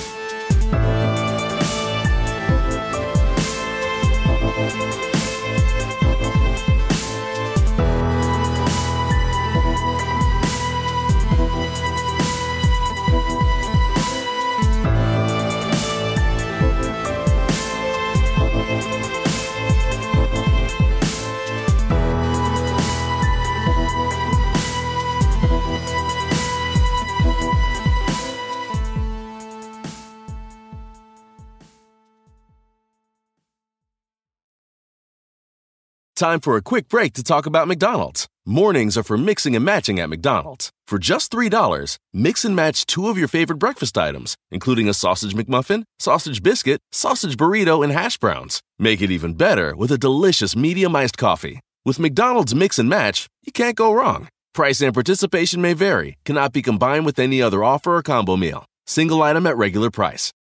Time for a quick break to talk about McDonald's. Mornings are for mixing and matching at McDonald's. For just three dollars, mix and match two of your favorite breakfast items, including a sausage McMuffin, sausage biscuit, sausage burrito, and hash browns. Make it even better with a delicious medium iced coffee. With McDonald's Mix and Match, you can't go wrong. Price and participation may vary, cannot be combined with any other offer or combo meal. Single item at regular price.